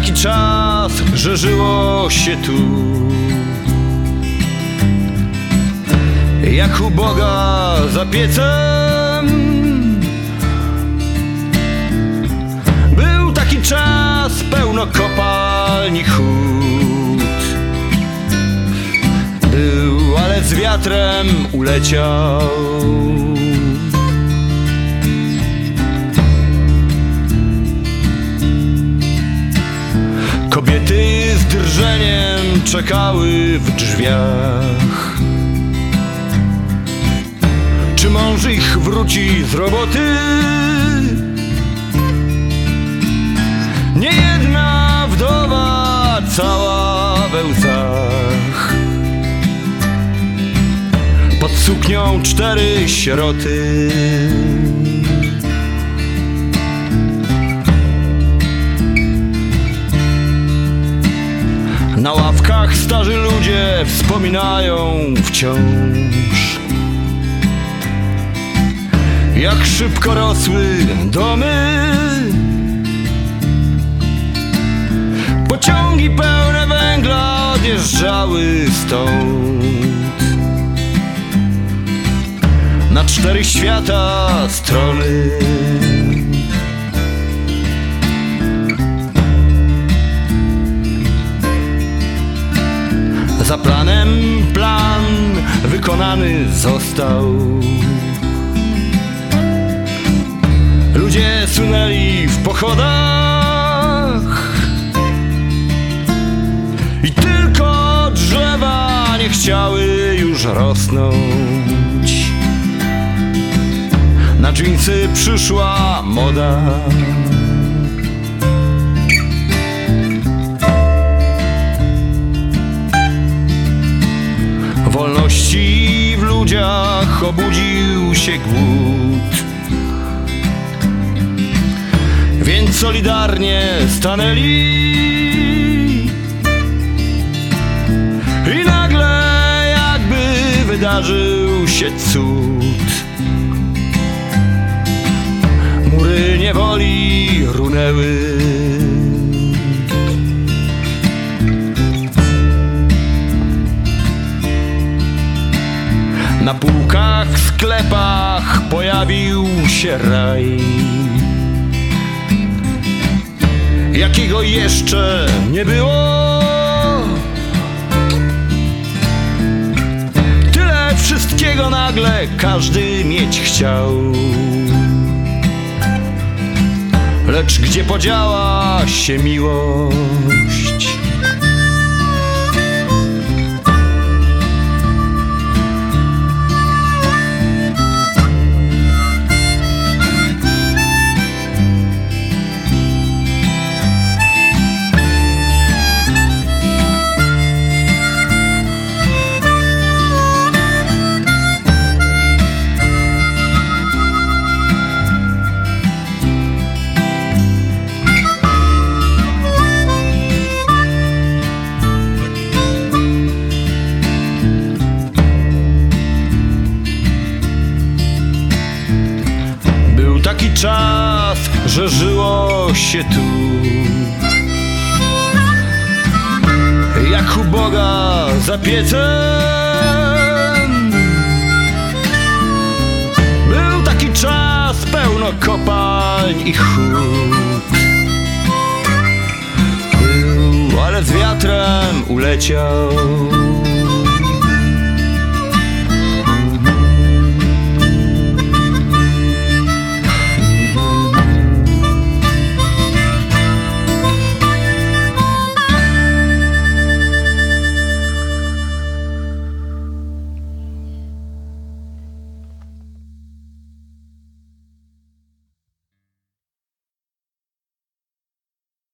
taki czas, że żyło się tu jak u Boga za piecem. Był taki czas, pełno kopalni hut. Był, ale z wiatrem uleciał. Kobiety z drżeniem czekały w drzwiach, czy mąż ich wróci z roboty. Niejedna wdowa cała we łzach, pod suknią 4 sieroty. Na ławkach starzy ludzie wspominają wciąż, jak szybko rosły domy. Pociągi pełne węgla odjeżdżały stąd na 4 świata strony. Za planem plan wykonany został. Ludzie sunęli w pochodach i tylko drzewa nie chciały już rosnąć. Na dżinsy przyszła moda. Wolności w ludziach obudził się głód, więc solidarnie stanęli i nagle jakby wydarzył się cud. Mury niewoli runęły. Na półkach w sklepach pojawił się raj, jakiego jeszcze nie było. Tyle wszystkiego nagle każdy mieć chciał, lecz gdzie podziała się miłość? Taki czas, że żyło się tu jak u Boga za piecem. Był taki czas, pełno kopalń i hut. Był, ale z wiatrem uleciał.